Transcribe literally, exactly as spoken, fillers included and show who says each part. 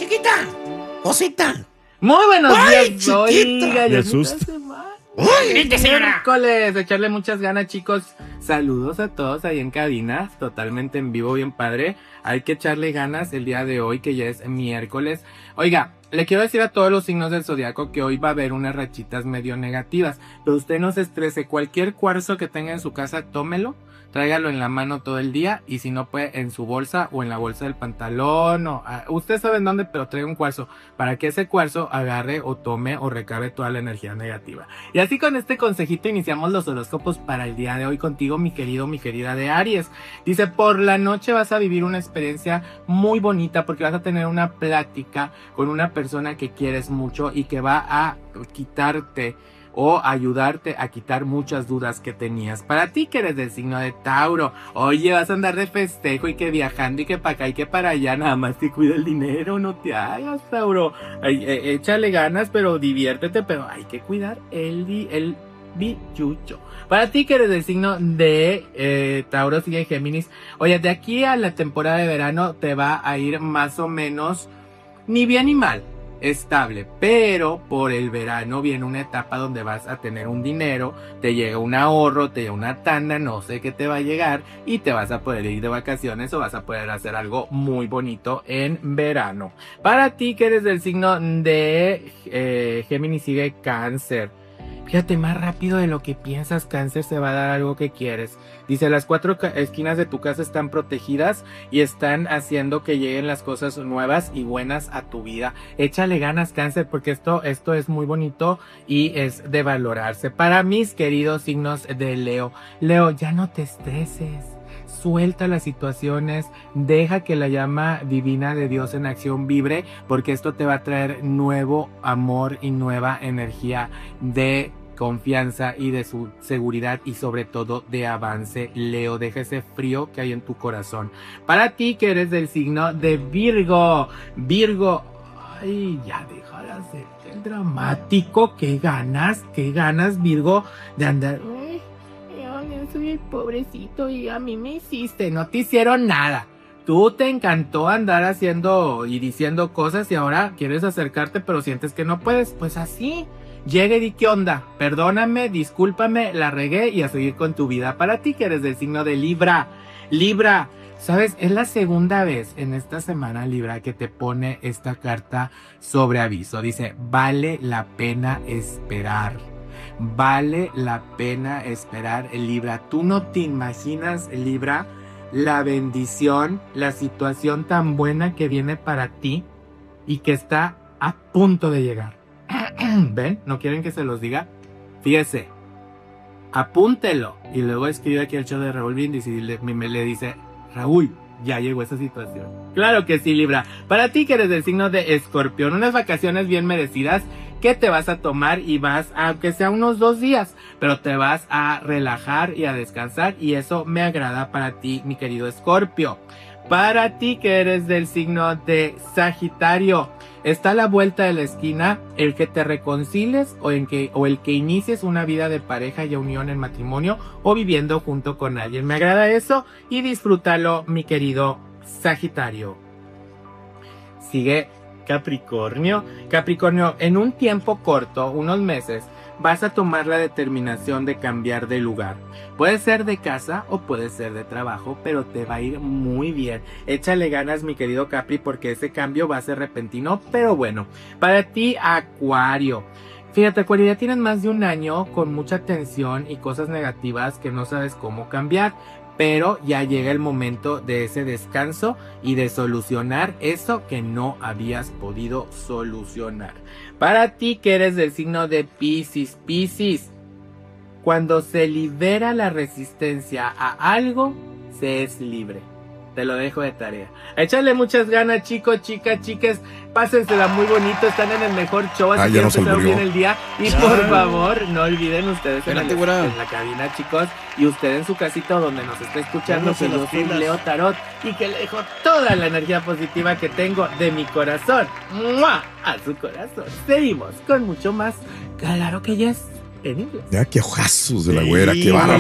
Speaker 1: chiquita. Cosita.
Speaker 2: Muy buenos
Speaker 1: Ay,
Speaker 2: días.
Speaker 1: chiquita.
Speaker 2: Oiga,
Speaker 3: Me
Speaker 2: ya
Speaker 3: asusta.
Speaker 2: se va.
Speaker 1: Uy, vente, señora.
Speaker 2: Miércoles, echarle muchas ganas, chicos. Saludos a todos ahí en cabina, totalmente en vivo, bien padre. Hay que echarle ganas el día de hoy, que ya es miércoles. Oiga, le quiero decir a todos los signos del zodiaco que hoy va a haber unas rachitas medio negativas. Pero usted no se estrese, cualquier cuarzo que tenga en su casa, tómelo. Tráigalo en la mano todo el día y si no puede en su bolsa o en la bolsa del pantalón o uh, usted sabe en dónde, pero traiga un cuarzo para que ese cuarzo agarre o tome o recabe toda la energía negativa. Y así con este consejito iniciamos los horóscopos para el día de hoy contigo, mi querido, mi querida de Aries. Dice, por la noche vas a vivir una experiencia muy bonita porque vas a tener una plática con una persona que quieres mucho y que va a quitarte o ayudarte a quitar muchas dudas que tenías. Para ti que eres del signo de Tauro, oye, vas a andar de festejo y que viajando y que para acá y que para allá, nada más te cuida el dinero, no te hagas, Tauro. Ay, eh, échale ganas, pero diviértete, pero hay que cuidar el, el billucho. Para ti que eres del signo de eh, Tauro, sigue Géminis, oye, de aquí a la temporada de verano te va a ir más o menos ni bien ni mal, estable, pero por el verano viene una etapa donde vas a tener un dinero, te llega un ahorro, te llega una tanda, no sé qué te va a llegar y te vas a poder ir de vacaciones o vas a poder hacer algo muy bonito en verano. Para ti que eres del signo de eh, Géminis, sigue Cáncer. Fíjate, más rápido de lo que piensas, Cáncer, se va a dar algo que quieres. Dice, las cuatro esquinas de tu casa están protegidas y están haciendo que lleguen las cosas nuevas y buenas a tu vida. Échale ganas, Cáncer, porque esto, esto es muy bonito y es de valorarse. Para mis queridos signos de Leo, Leo, ya no te estreses. Suelta las situaciones, deja que la llama divina de Dios en acción vibre, porque esto te va a traer nuevo amor y nueva energía de confianza y de su seguridad y sobre todo de avance. Leo, deja ese frío que hay en tu corazón. Para ti que eres del signo de Virgo, Virgo, ay, ya deja de ser el dramático, qué ganas, qué ganas, Virgo, de andar... Yo soy el pobrecito y a mí me hiciste, no te hicieron nada. Tú te encantó andar haciendo y diciendo cosas y ahora quieres acercarte pero sientes que no puedes. Pues así, llega y di qué onda, perdóname, discúlpame, la regué y a seguir con tu vida. Para ti que eres del signo de Libra, Libra, sabes, es la segunda vez en esta semana, Libra, que te pone esta carta sobre aviso. Dice, vale la pena esperar. Vale la pena esperar, Libra. Tú no te imaginas, Libra, la bendición, la situación tan buena que viene para ti y que está a punto de llegar. ¿Ven? ¿No quieren que se los diga? Fíjese, apúntelo y luego escribe aquí el show de Raúl Brindis y le, me le dice, Raúl, ya llegó esa situación. Claro que sí, Libra. Para ti que eres del signo de Escorpión, unas vacaciones bien merecidas que te vas a tomar y vas, aunque sea unos dos días, pero te vas a relajar y a descansar y eso me agrada para ti, mi querido Escorpio. Para ti que eres del signo de Sagitario, está a la vuelta de la esquina el que te reconcilies o, en que, o el que inicies una vida de pareja y unión en matrimonio o viviendo junto con alguien. Me agrada eso y disfrútalo, mi querido Sagitario. Sigue Capricornio. Capricornio, en un tiempo corto, unos meses, vas a tomar la determinación de cambiar de lugar. Puede ser de casa o puede ser de trabajo, pero te va a ir muy bien. Échale ganas, mi querido Capri, porque ese cambio va a ser repentino, pero bueno. Para ti, Acuario. Fíjate, Acuario, ya tienes más de un año con mucha tensión y cosas negativas que no sabes cómo cambiar. Pero ya llega el momento de ese descanso y de solucionar eso que no habías podido solucionar. Para ti que eres del signo de Piscis, Piscis, cuando se libera la resistencia a algo, se es libre. Te lo dejo de tarea. Échale muchas ganas, chicos, chicas, chicas. Pásensela muy bonito. Están en el mejor show. Así
Speaker 3: ah,
Speaker 2: que empezaron bien el día. Y
Speaker 3: ya.
Speaker 2: por favor, no olviden ustedes en,
Speaker 3: Espérate,
Speaker 2: el,
Speaker 3: güera.
Speaker 2: en la cabina, chicos. Y usted en su casita donde nos está escuchando. Que yo soy Leo Tarot. Y que le dejo toda la energía positiva que tengo de mi corazón. ¡Mua! A su corazón. Seguimos con mucho más. Claro que yes. En inglés.
Speaker 3: Ya, qué ojazos de la güera, qué bárbaro.